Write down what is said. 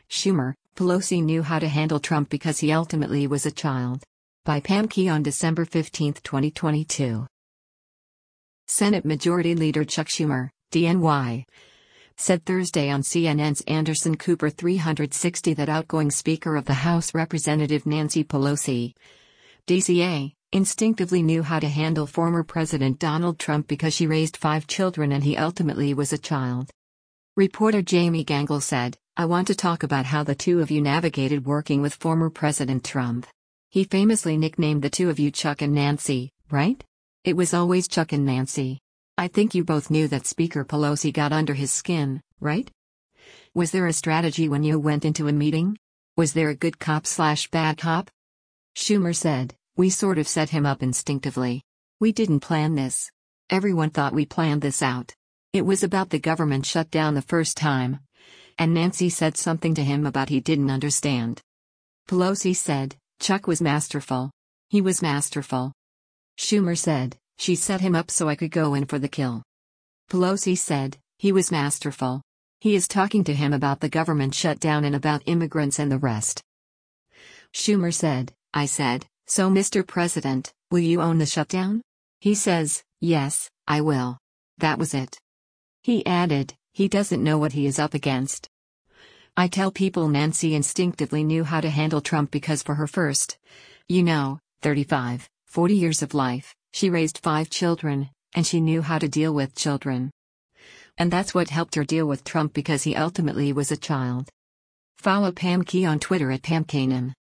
Schumer, Pelosi knew how to handle Trump because he ultimately was a child. By Pam Key on December 15, 2022. Senate Majority Leader Chuck Schumer, DNY, said Thursday on CNN's Anderson Cooper 360 that outgoing Speaker of the House Representative Nancy Pelosi, DCA, instinctively knew how to handle former President Donald Trump because she raised 5 children and he ultimately was a child. Reporter Jamie Gangel said, "I want to talk about how the two of you navigated working with former President Trump. He famously nicknamed the two of you Chuck and Nancy, right? It was always Chuck and Nancy. I think you both knew that Speaker Pelosi got under his skin, right? Was there a strategy when you went into a meeting? Was there a good cop/bad cop?" Schumer said, "We sort of set him up instinctively. We didn't plan this. Everyone thought we planned this out. It was about the government shutdown the first time. And Nancy said something to him about he didn't understand." Pelosi said, "Chuck was masterful. He was masterful." Schumer said, "She set him up so I could go in for the kill." Pelosi said, "He was masterful. He is talking to him about the government shutdown and about immigrants and the rest." Schumer said, "I said, 'So Mr. President, will you own the shutdown?' He says, 'Yes, I will.' That was it." He added, "He doesn't know what he is up against." I tell people Nancy instinctively knew how to handle Trump because for her first, 35, 40 years of life, she raised 5 children, and she knew how to deal with children. And that's what helped her deal with Trump because he ultimately was a child." Follow Pam Key on Twitter at PamKanan.